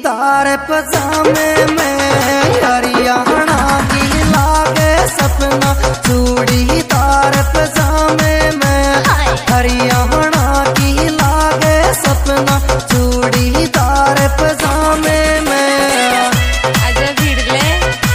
चूड़ीदार पजामे में हरियाणा की लागे सपना। चूड़ीदार पजामे में हरियाणा की लागे सपना। चूड़ीदार पजामे में आजा भिड़ले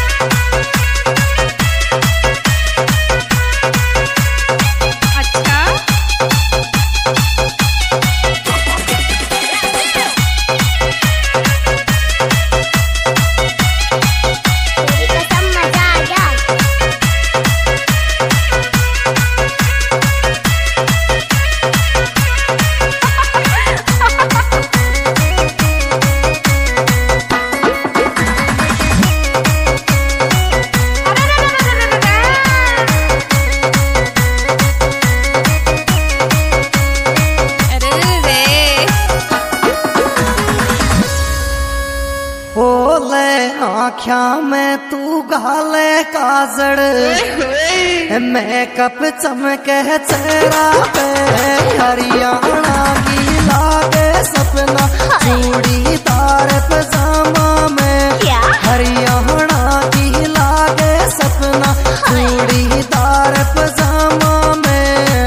अच्छा आँख्या में तू गाले काजड़ मेकअप चमके चेहरा पे हरियाणा की लागे सपना। चूड़ीदार पजामा में हरियाणा की लागे सपना। चूड़ीदार पजामा में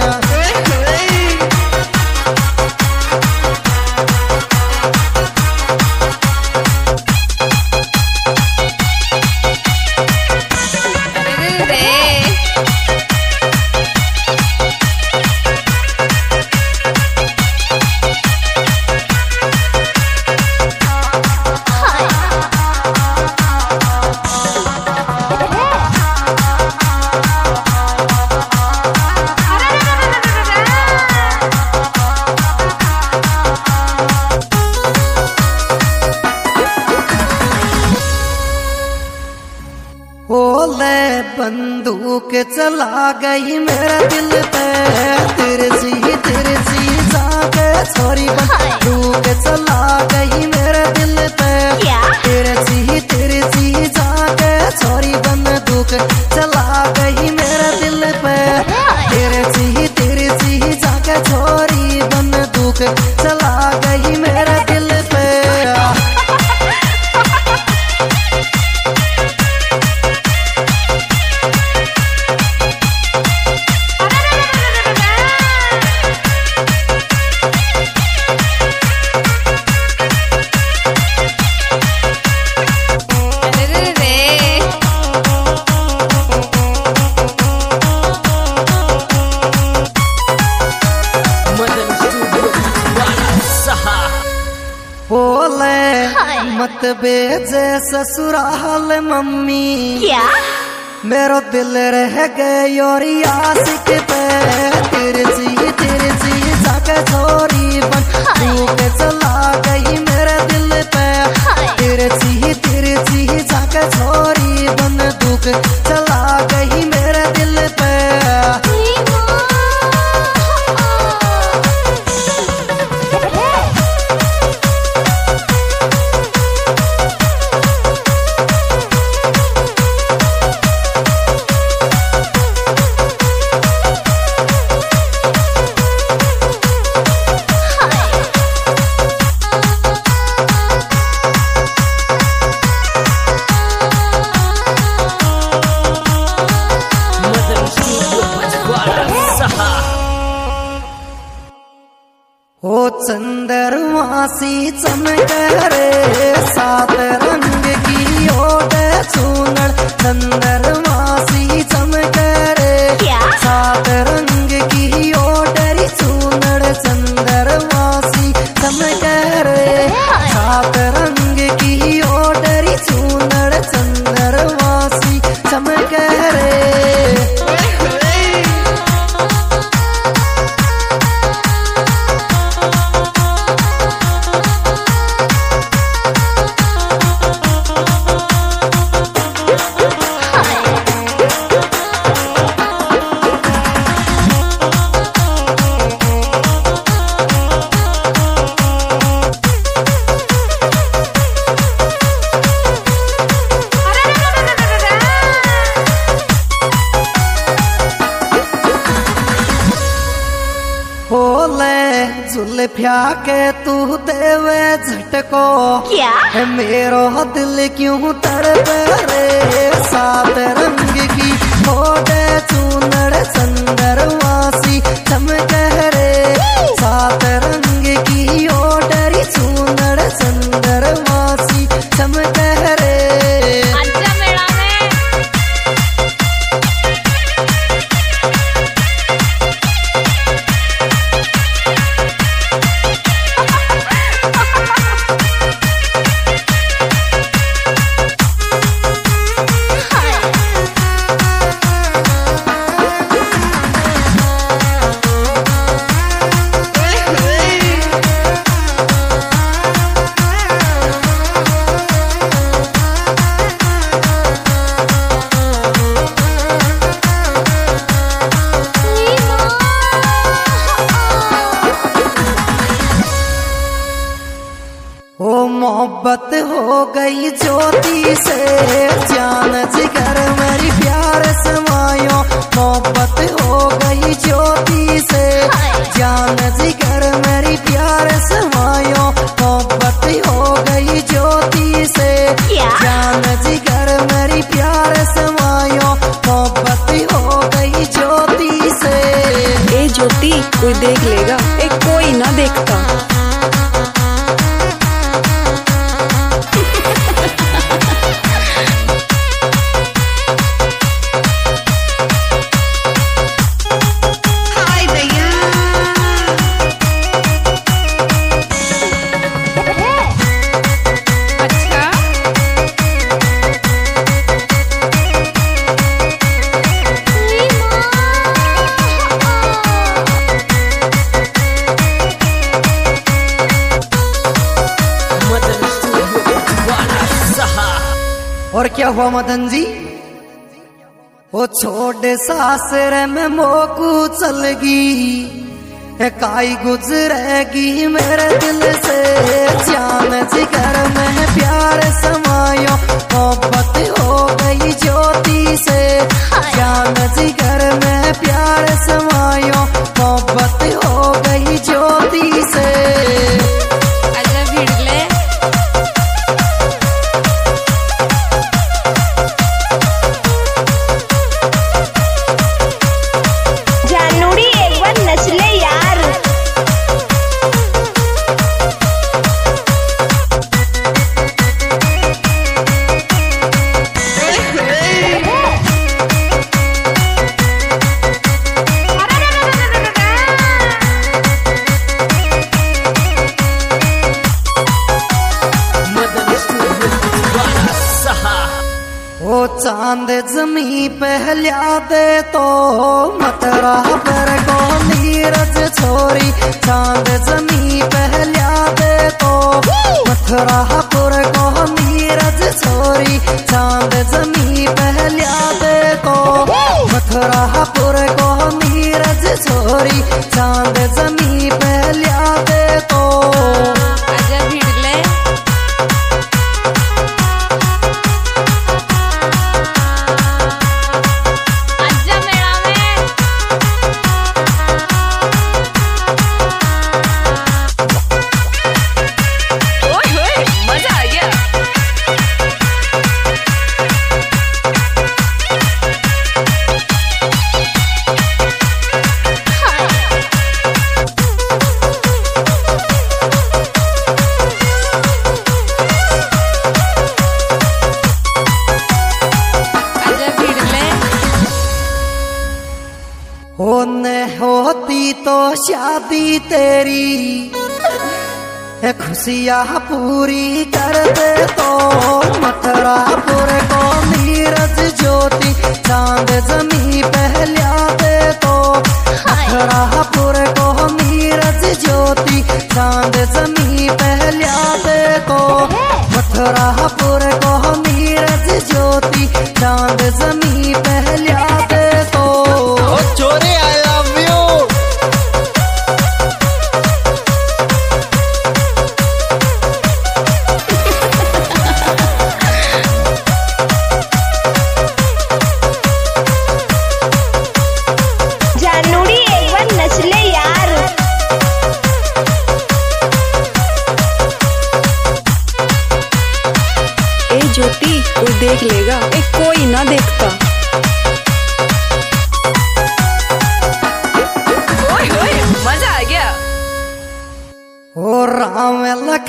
ओले बंदूक चला गई मेरा दिल पे। तिरछी तिरछी जाके छोरी बंदूक चला गई मेरे दिल पे। तिरछी तिरछी जाके छोरी बंदूक चला गई मेरे दिल पे। तिरछी तिरछी जाके छोरी बंदूक चला गई मेरे दिल पे। बोले मत बेजे ससुराल मम्मी। क्या मेरो दिल रह गए और आशिक पे। तिरछी तिरछी जाके छोरी बंदूक चला गई मेरे दिल पे। तिरछी तिरछी जाके छोरी बंदूक चला गई मेरे दिल पे। हो चंद्रमासी चमक रे सात रंग की ओट चूनड़। चंद्रमासी चमक रे सात रंग की ओटरी चूनड़। चंद्रमासी चमक रे सात रंग की ओटरी चूनड़। चंद्रमासी चमक रे जुल्फिया के तू देवे झटको क्या है मेरो दिल क्यों तड़पे रे सात रंग की होडे चूनड़ चंदर वासी चमक रे सात रंग की ओडरी चूनड़ चंदर वासी चमक रे अच्छा मेला में ओ मोहब्बत हो गई ज्योति से जान जिगर मेरी प्यार समायो मोहब्बत हो गई ज्योति से जान जिगर मेरी प्यार समायो मोहब्बत हो गई ज्योति से जान जिगर मेरी प्यार समायो मोहब्बत हो गई ज्योति से। ए ज्योति कोई देख लेगा, एक कोई ना देखता। और क्या हुआ मदन जी? वो छोटे सासर में मोकू चलगी काई गुजरेगी मेरे दिल से जान जिगर में प्यार समायो मोहब्बत हो गई ज्योति से जान जिगर में प्यार समायो मोहब्बत हो गई ज्योति से। अच्छा भिडले जानूरी एक बार नचले यार। वो चांद जमी पहलिया दे तो मतरा पर को नीरज छोरी चांद जमी पहलिया दे तो मथुरा पर को नीरज छोरी चांद जमी पहलिया दे तो मथुरा पर को नीरज छोरी चांद जमी पहलिया दे तो। अच्छा भिडले अच्छा मेला में ओए होए मजा आ गया। अच्छा भिडले होने होती तो शादी तेरी खुशियाँ पूरी कर दे तो मथुरापुर को नीरज ज्योति चांद जमी पहलिया दे तो मथुरापुर को नीरज ज्योति चांद जमी पहलिया दे तो मथुरापुर को नीरज ज्योति चांद जमी पहलिया दे तो। चोरी आई लव यू।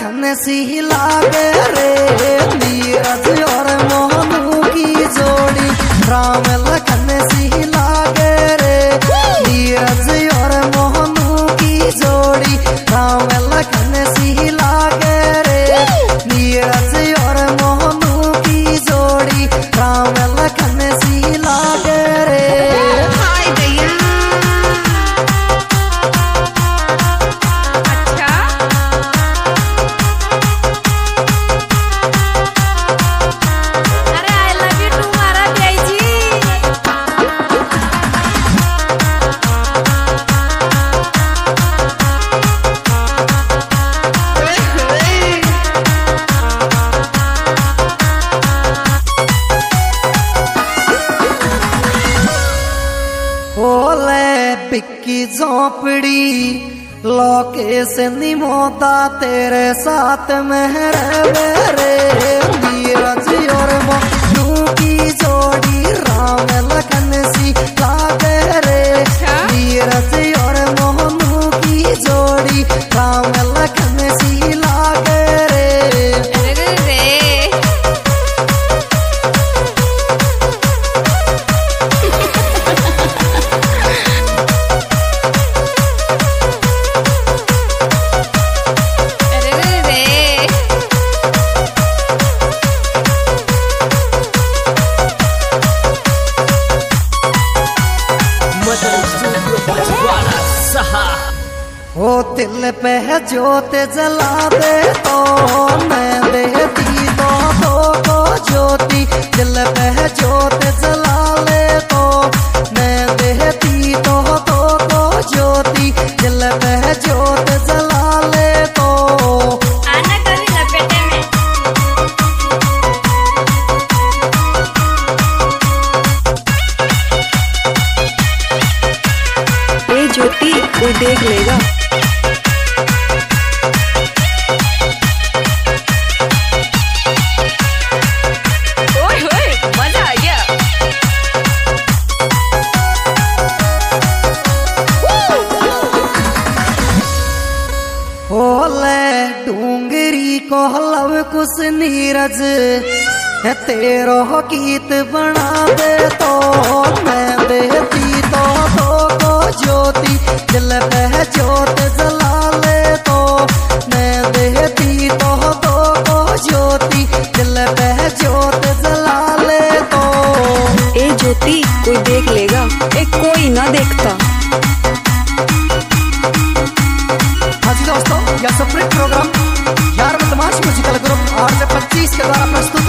लखन सी लागे रे नीरज और मोहनू की जोड़ी। राम लखन सी लागे रे नीरज और मोहनू की जोड़ी। राम लखन सी लागे रे नीरज और मोहनू की जोड़ी। राम लखन सी लागे रे। हाय दैया। अच्छा अरे आई लव यू टू मारा भाई जी। ओले पिक्की झोपड़ी लौके से निमोता तेरे साथ मेहरे रे नीरज और मोनू की जोड़ी। राम लखन सी लागे रे नीरज और मोनू की जोड़ी। राम लखन सी लागे रे। अरे रे अरे रे ओ तिल पे जोत जला दे तो मैं देती तो को ज्योति। दिल पे जोत जला ले तो मैं देती तो को ज्योति। दिल पे जोत जला ले तो आना कभी लपेटे में। ए ज्योति कोई देख लेगा। ओए होए मजा आ गया। ओले डूंगरी को लव कुछ नीरज है तेरो गीत बना दे तो मैं देती तो को ज्योति। दिल पे जोत जला ले तो मैं देती तो को ज्योति। दिल पे जोत जला ले तो ए ज्योति कोई देख लेगा। ए कोई ना देखता। हाँ जी दोस्तों, यह सप्रेट प्रोग्राम यार बदमाश म्यूजिकल ग्रुप RJ25 के द्वारा प्रस्तुत